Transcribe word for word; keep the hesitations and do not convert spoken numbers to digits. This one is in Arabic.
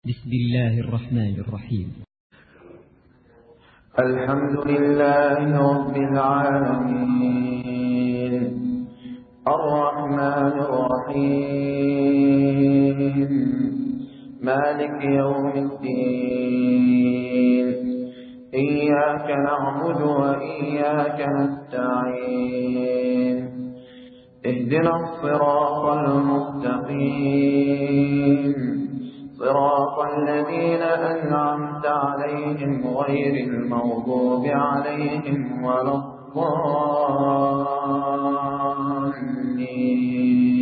بسم الله الرحمن الرحيم. الحمد لله رب العالمين الرحمن الرحيم مالك يوم الدين إياك نعبد وإياك نستعين اهدنا الصراط المستقيم صراط الذين أنعمت عليهم غير المغضوب عليهم ولا الضالين.